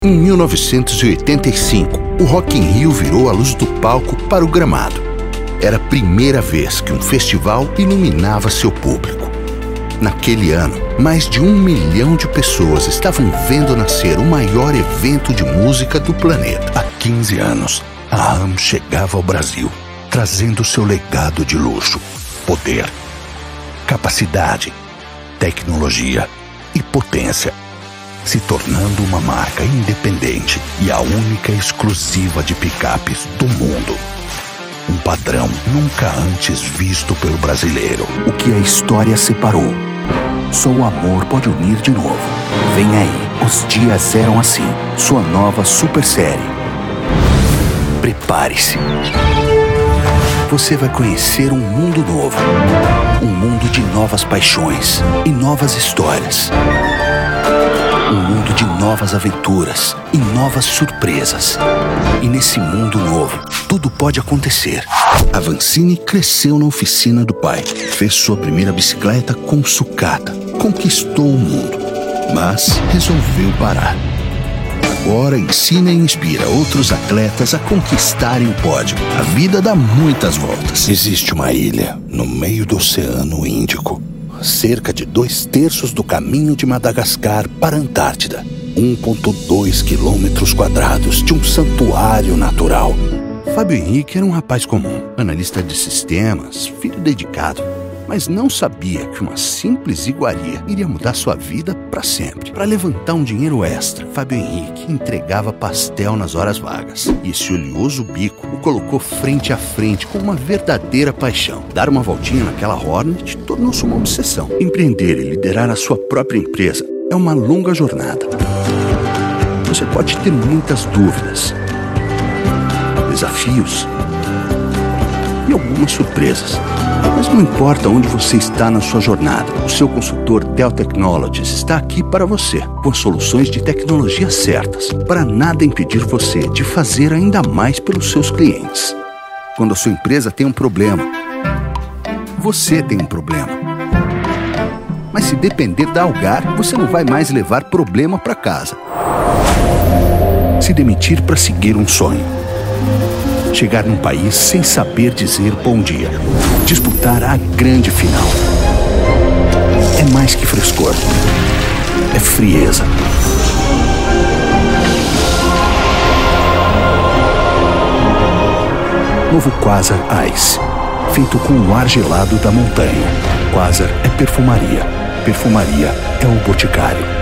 Em 1985, o Rock in Rio virou a luz do palco para o gramado. Era a primeira vez que um festival iluminava seu público. Naquele ano, mais de 1 milhão de pessoas estavam vendo nascer o maior evento de música do planeta. Há 15 anos, a RAM chegava ao Brasil, trazendo seu legado de luxo, poder, capacidade, tecnologia e potência, se tornando uma marca independente e a única exclusiva de picapes do mundo. Um padrão nunca antes visto pelo brasileiro. O que a história separou, só o amor pode unir de novo. Vem aí, Os Dias Eram Assim, sua nova super série. Prepare-se. Você vai conhecer um mundo novo. Um mundo de novas paixões e novas histórias. Um mundo de novas aventuras e novas surpresas. E nesse mundo novo, tudo pode acontecer. A Vancini cresceu na oficina do pai. Fez sua primeira bicicleta com sucata. Conquistou o mundo. Mas resolveu parar. Agora ensina e inspira outros atletas a conquistarem o pódio. A vida dá muitas voltas. Existe uma ilha no meio do Oceano Índico. Cerca de 2/3 do caminho de Madagascar para a Antártida. 1,2 quilômetros quadrados de um santuário natural. Fábio Henrique era um rapaz comum, analista de sistemas, filho dedicado, mas não sabia que uma simples iguaria iria mudar sua vida para sempre. Para levantar um dinheiro extra, Fábio Henrique entregava pastel nas horas vagas. E esse oleoso bico o colocou frente a frente com uma verdadeira paixão. Dar uma voltinha naquela Hornet tornou-se uma obsessão. Empreender e liderar a sua própria empresa é uma longa jornada. Você pode ter muitas dúvidas, desafios e algumas surpresas. Mas não importa onde você está na sua jornada, o seu consultor Dell Technologies está aqui para você, com as soluções de tecnologia certas, para nada impedir você de fazer ainda mais pelos seus clientes. Quando a sua empresa tem um problema, você tem um problema. Mas se depender da Algar, você não vai mais levar problema para casa. Se demitir para seguir um sonho. Chegar num país sem saber dizer bom dia. Disputar a grande final. É mais que frescor. É frieza. Novo Quasar Ice. Feito com o ar gelado da montanha. Quasar é perfumaria. Perfumaria é o Boticário.